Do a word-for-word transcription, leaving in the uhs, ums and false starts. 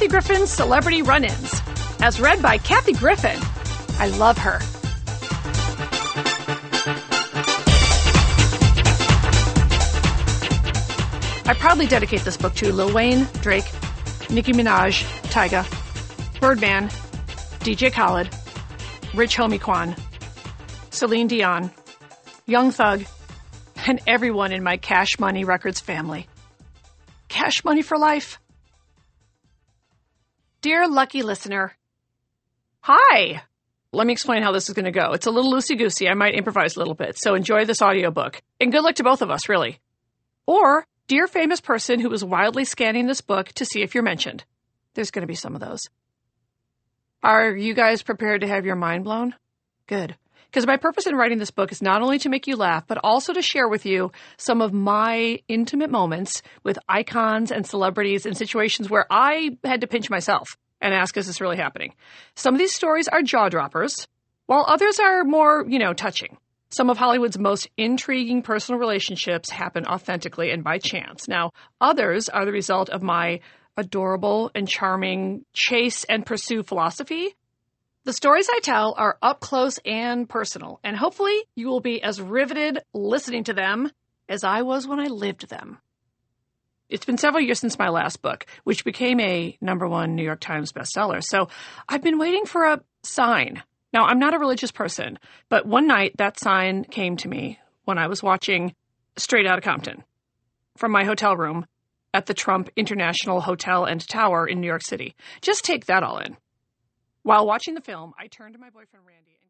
Griffin's Celebrity Run-Ins, as read by Kathy Griffin. I love her. I proudly dedicate this book to Lil Wayne, Drake, Nicki Minaj, Tyga, Birdman, D J Khaled, Rich Homie Quan, Celine Dion, Young Thug, and everyone in my Cash Money Records family. Cash money for life. Dear lucky listener, hi. Let me explain how this is going to go. It's a little loosey-goosey. I might improvise a little bit, so enjoy this audiobook. And good luck to both of us, really. Or, dear famous person who was wildly scanning this book to see if you're mentioned. There's going to be some of those. Are you guys prepared to have your mind blown? Good. Because my purpose in writing this book is not only to make you laugh, but also to share with you some of my intimate moments with icons and celebrities in situations where I had to pinch myself and ask, is this really happening? Some of these stories are jaw-droppers, while others are more, you know, touching. Some of Hollywood's most intriguing personal relationships happen authentically and by chance. Now, others are the result of my adorable and charming chase and pursue philosophy. The stories I tell are up close and personal, and hopefully you will be as riveted listening to them as I was when I lived them. It's been several years since my last book, which became a number one New York Times bestseller, so I've been waiting for a sign. Now, I'm not a religious person, but one night that sign came to me when I was watching Straight Outta Compton from my hotel room at the Trump International Hotel and Tower in New York City. Just take that all in. While watching the film, I turned to my boyfriend Randy and